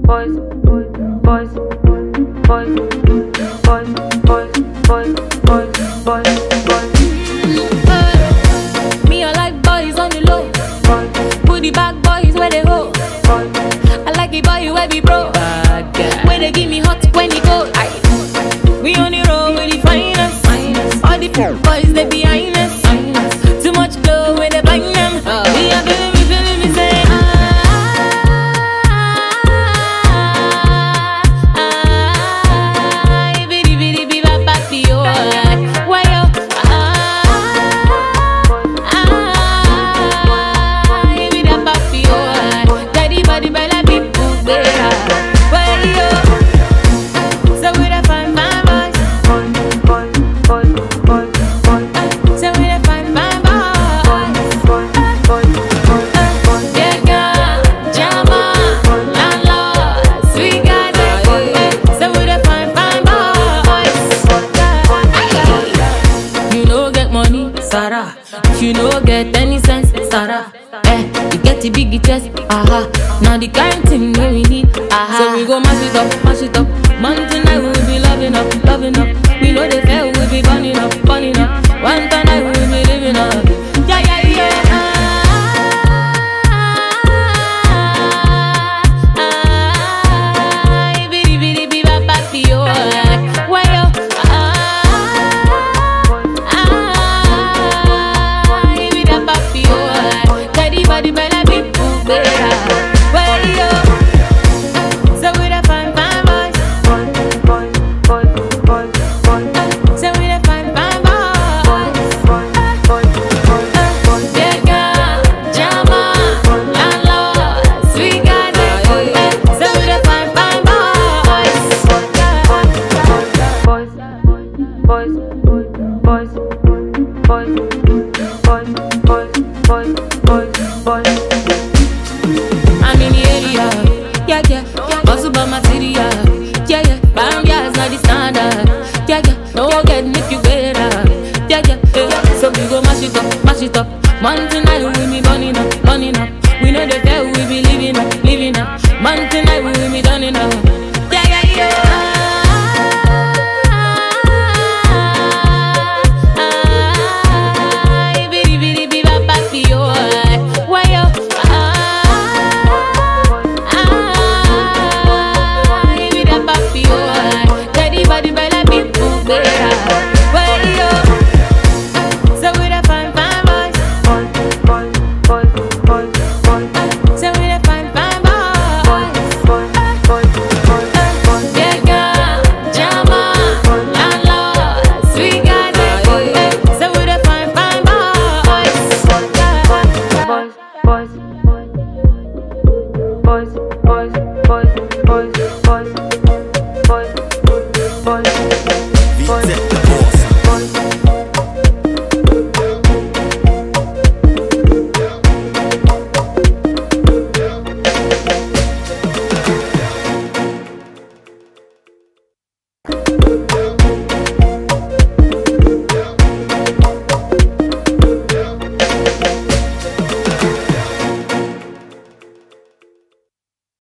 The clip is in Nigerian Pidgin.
boys, boys, boys, boys, boys, boys, boys, boys. Me, I like boys on the low. Booty back boys where they go. I like it boy where we bro. Where they give me hot when he go. We on the road with the finest. All the boys they behind us. Too much glow when they blind them. We are feeling me say bitty bitty bitty papi yo. Why yo? Bitty papi yo. Daddy body bella people there. Why yo? So we da fine boys. So we da fine boys. Yeah, girl, Jama, landlord, sweet guys. So we da fine boys. You know get money, Sarah. If you know get any sense, Sarah. You get the big chest, aha. Now the kind thing that we need, aha. So we go mash it up, mash it up. Man tonight we will be loving up, loving up. We know the fair will be burning up, burning up. One tonight we will be living up. Yeah, yeah, yeah. Bitty bitty bitty papi yo. Why yo? Bitty papi yo. Daddy body bella people better. Why yo? So we da fine boys. So we da fine boys. Yeah, girl, Jama, landlord, sweet guys. So we da fine boys. I'm in the area, yeah, yeah. Also by material,